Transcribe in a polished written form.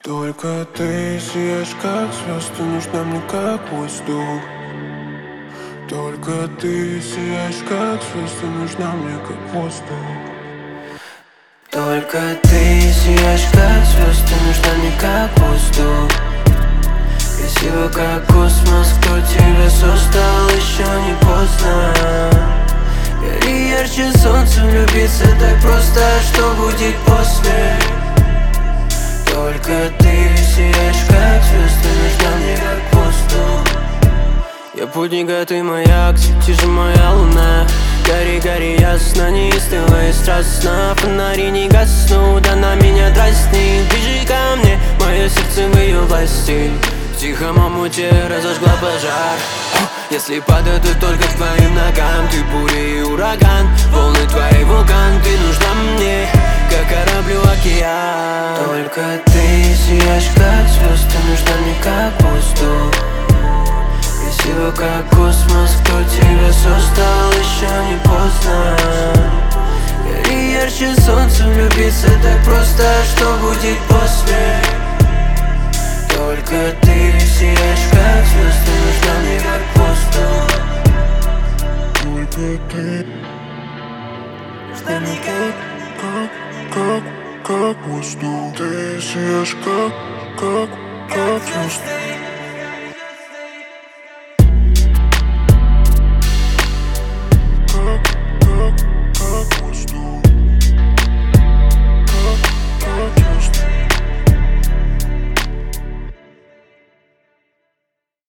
Только ты сияешь как звезды, нужна мне как воздух. Только ты сияешь как звезды, нужна мне как воздух. Только ты сияешь как звезды, нужна мне как воздух. Красиво как космос, кто тебя создал, еще не поздно. Гори ярче солнца, влюбиться так просто, что будет после. Только ты сияешь как звезды, нужна мне как воздух. Я путник, а ты маяк, ты же моя луна. Гори, гори ясно, неистово и страстно. Фонари не гаснут, она меня дразнит. Ближе ко мне, мое сердце в ее власти. В тихом омуте разожгла пожар. Если падаю, то только к твоим ногам. Ты буря и ураган, волны твои вулкан. Ты нужна мне, как кораблю океан. Только ты сияешь как звезды, нужна мне как воздух. Красиво как космос, кто тебя создал, еще не поздно. Гори ярче солнца, влюбиться так просто, что будет после. Только ты сияешь как звезды, нужна мне как воздух. Только ты нужна мне как воздух. Ты сияешь как звезды.